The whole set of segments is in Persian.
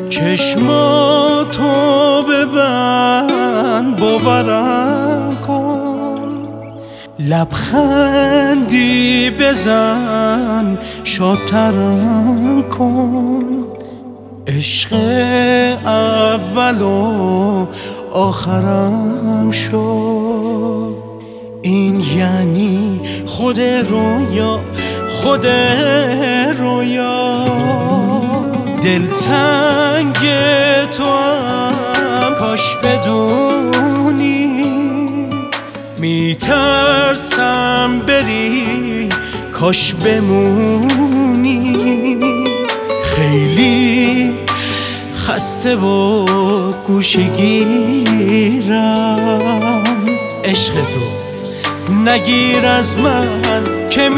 چشماتو ببند باورم کن، لبخندی بزن شادترم کن. عشق اول و آخرم شد، این یعنی خود رویا، خود رویا. دلتنگ تو هم کاش بدونی، میترسم بری کاش بمونی. خیلی خسته و گوشه گیرم، عشق تو نگیر از من که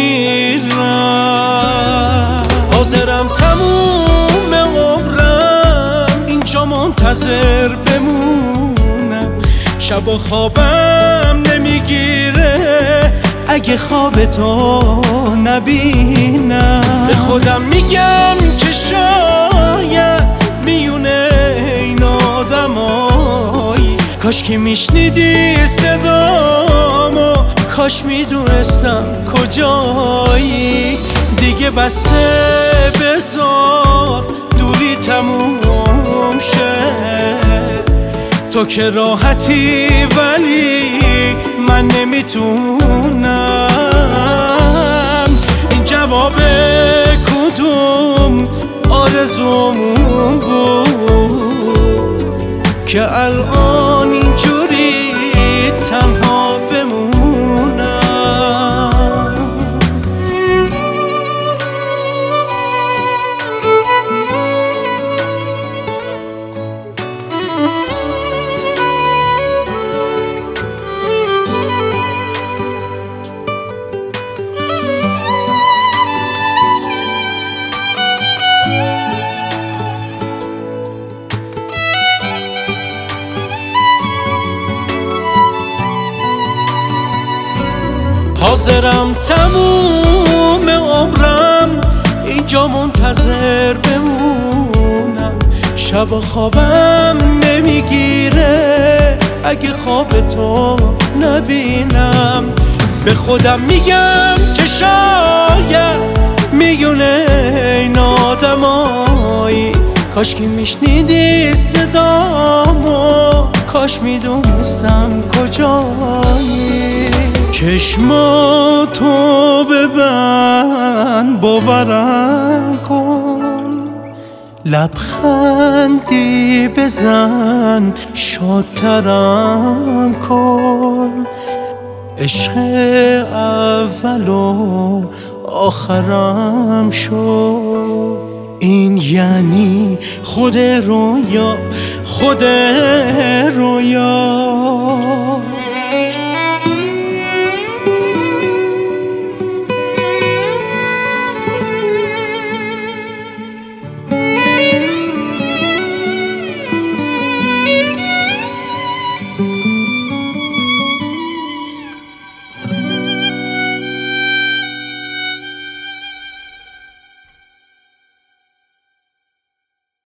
میمیرم. حاضرم تموم عمرم اینجا منتظر بمونم، شب و خوابم نمیگیره اگه خواب تو نبینم. به خودم میگم که شاید میونه این آدمایی، کاش که میشنیدی صدامو، کاش میدونستم کجایی. دیگه بسه بذار دوری تموم شه، تو که راحتی ولی من نمیتونم. این جواب کدوم آرزومون بود که الان اینجوری تنها بمونم. حاضرم تموم عمرم اینجا منتظر بمونم، شب و خوابم نمیگیره اگه خواب تو نبینم. به خودم میگم که شاید میونه این آدمایی، کاش که میشنیدی صدامو، کاش میدونستم کجایی. چشماتو ببند باورم کن، لبخندی بزن شادترم کن. عشق اول و آخرم شد، این یعنی خود رویا، خود رویا.